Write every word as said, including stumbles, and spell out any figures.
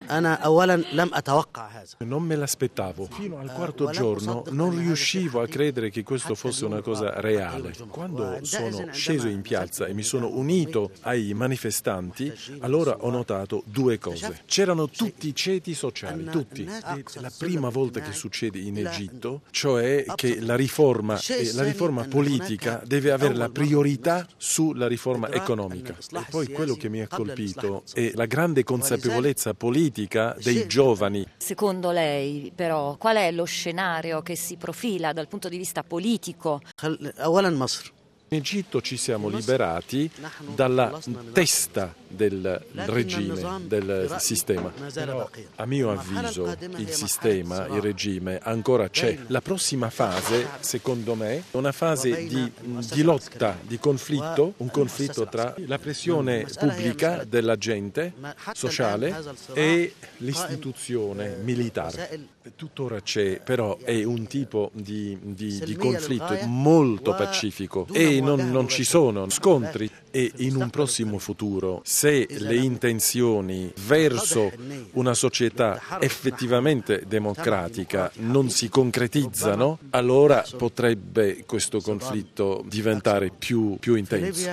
Non me l'aspettavo. Fino al quarto giorno non riuscivo a credere che questo fosse una cosa reale. Quando sono sceso in piazza e mi sono unito ai manifestanti, allora ho notato due cose. C'erano tutti i ceti sociali, tutti. È la prima volta che succede in Egitto, cioè che la riforma, eh, la riforma politica deve avere la priorità sulla riforma economica. E poi quello che mi ha colpito è la grande consapevolezza politica dei giovani. Secondo lei, però, qual è lo scenario che si profila dal punto di vista politico? In Egitto ci siamo liberati dalla testa del regime, del sistema. Però, a mio avviso, il sistema, il regime ancora c'è. La prossima fase, secondo me, è una fase di, di lotta, di conflitto, un conflitto tra la pressione pubblica della gente, sociale, e l'istituzione militare. Tuttora c'è, però è un tipo di, di, di conflitto molto pacifico e non, non ci sono scontri. E in un prossimo futuro, se le intenzioni verso una società effettivamente democratica non si concretizzano, allora potrebbe questo conflitto diventare più, più intenso.